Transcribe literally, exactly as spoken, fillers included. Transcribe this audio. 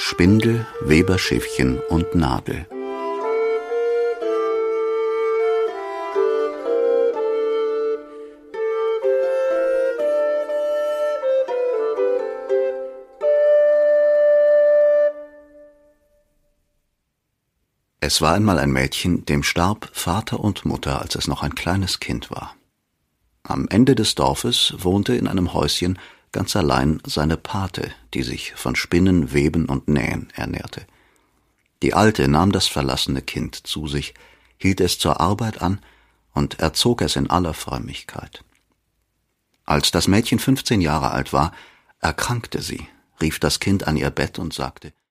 Spindel, Weberschiffchen und Nadel. Es war einmal ein Mädchen, dem starb Vater und Mutter, als es noch ein kleines Kind war. Am Ende des Dorfes wohnte in einem Häuschen ganz allein seine Pate, die sich von Spinnen, Weben und Nähen ernährte. Die Alte nahm das verlassene Kind zu sich, hielt es zur Arbeit an und erzog es in aller Frömmigkeit. Als das Mädchen fünfzehn Jahre alt war, erkrankte sie, rief das Kind an ihr Bett und sagte: